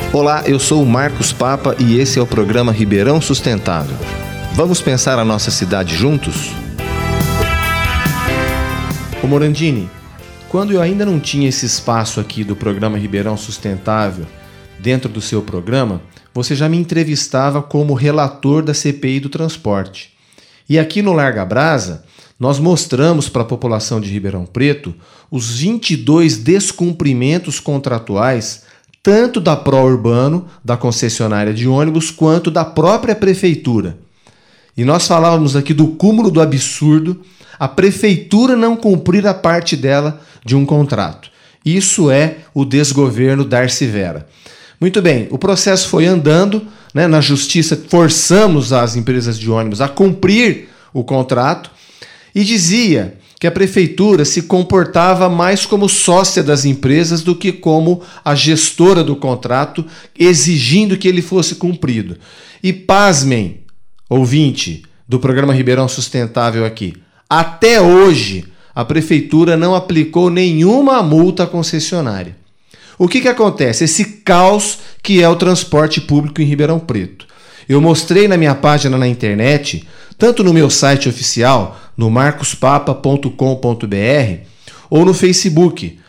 Olá, eu sou o Marcos Papa e esse é o programa Ribeirão Sustentável. Vamos pensar a nossa cidade juntos? Ô Morandini, quando eu ainda não tinha esse espaço aqui do programa Ribeirão Sustentável dentro do seu programa, você já me entrevistava como relator da CPI do transporte. E aqui no Larga Brasa, nós mostramos para a população de Ribeirão Preto os 22 descumprimentos contratuais tanto da Pró-Urbano, da concessionária de ônibus, quanto da própria prefeitura. E nós falávamos aqui do cúmulo do absurdo, a prefeitura não cumprir a parte dela de um contrato. Isso é o desgoverno Darcy Vera. Muito bem, o processo foi andando, né, na justiça forçamos as empresas de ônibus a cumprir o contrato e dizia que a prefeitura se comportava mais como sócia das empresas do que como a gestora do contrato, exigindo que ele fosse cumprido. E pasmem, ouvinte do programa Ribeirão Sustentável aqui, até hoje a prefeitura não aplicou nenhuma multa à concessionária. O que acontece? Esse caos que é o transporte público em Ribeirão Preto. Eu mostrei na minha página na internet, tanto no meu site oficial, no marcospapa.com.br, ou no Facebook,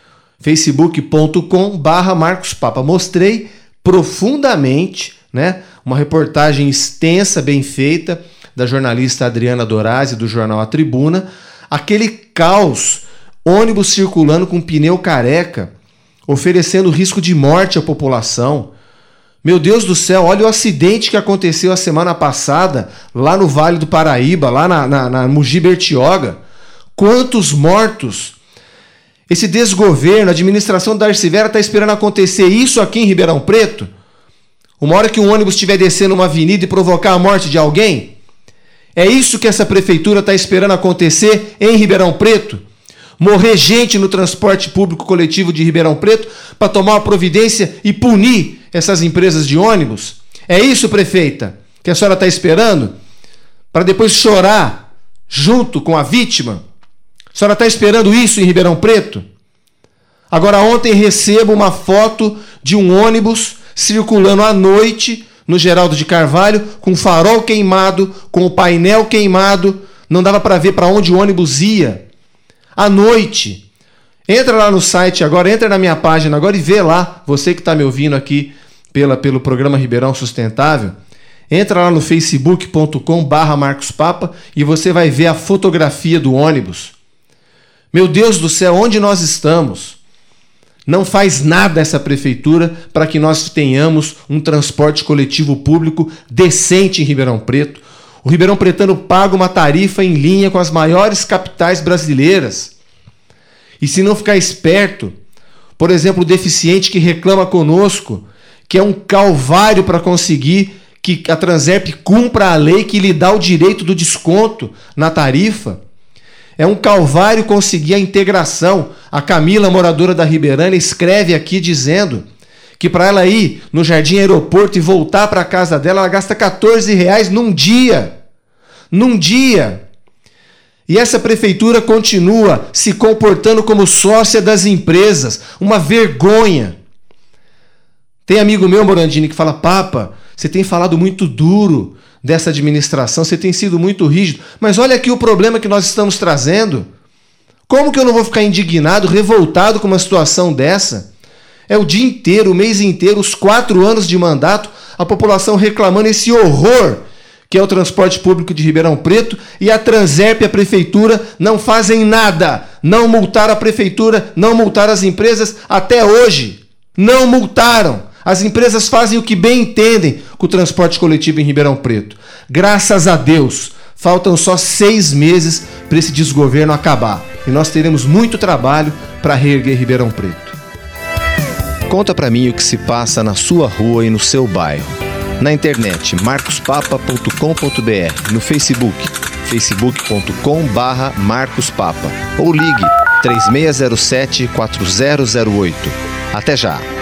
facebook.com/marcospapa. Mostrei profundamente, né, uma reportagem extensa, bem feita, da jornalista Adriana Dorazzi, do jornal A Tribuna, aquele caos, ônibus circulando com pneu careca, oferecendo risco de morte à população. Meu Deus do céu, olha o acidente que aconteceu a semana passada, lá no Vale do Paraíba, lá na Mogi Bertioga. Quantos mortos! Esse desgoverno, a administração da Darcy Vera está esperando acontecer isso aqui em Ribeirão Preto? Uma hora que um ônibus estiver descendo uma avenida e provocar a morte de alguém? É isso que essa prefeitura está esperando acontecer em Ribeirão Preto? Morrer gente no transporte público coletivo de Ribeirão Preto para tomar uma providência e punir essas empresas de ônibus? É isso, prefeita, que a senhora está esperando? Para depois chorar junto com a vítima? A senhora está esperando isso em Ribeirão Preto? Agora, ontem recebo uma foto de um ônibus circulando à noite no Geraldo de Carvalho, com o farol queimado, com o painel queimado, não dava para ver para onde o ônibus ia. À noite. Entra lá no site agora, entra na minha página agora e vê lá, você que está me ouvindo aqui pelo programa Ribeirão Sustentável, entra lá no facebook.com/marcospapa e você vai ver a fotografia do ônibus. Meu Deus do céu, onde nós estamos? Não faz nada essa prefeitura para que nós tenhamos um transporte coletivo público decente em Ribeirão Preto. O Ribeirão Pretano paga uma tarifa em linha com as maiores capitais brasileiras. E se não ficar esperto, por exemplo, o deficiente que reclama conosco, que é um calvário para conseguir que a Transerp cumpra a lei que lhe dá o direito do desconto na tarifa, é um calvário conseguir a integração. A Camila, moradora da Ribeirânia, escreve aqui dizendo que para ela ir no Jardim Aeroporto e voltar para a casa dela, ela gasta R$14 num dia. Num dia. E essa prefeitura continua se comportando como sócia das empresas. Uma vergonha. Tem amigo meu, Morandini, que fala: Papa, você tem falado muito duro dessa administração, você tem sido muito rígido. Mas olha aqui o problema que nós estamos trazendo. Como que eu não vou ficar indignado, revoltado com uma situação dessa? É o dia inteiro, o mês inteiro, os 4 anos de mandato, a população reclamando esse horror que é o transporte público de Ribeirão Preto, e a Transerp e a prefeitura não fazem nada. Não multaram a prefeitura, não multaram as empresas até hoje. Não multaram. As empresas fazem o que bem entendem com o transporte coletivo em Ribeirão Preto. Graças a Deus, faltam só 6 meses para esse desgoverno acabar. E nós teremos muito trabalho para reerguer Ribeirão Preto. Conta para mim o que se passa na sua rua e no seu bairro. Na internet, marcospapa.com.br, no Facebook, facebook.com/marcospapa, ou ligue 3607-4008. Até já!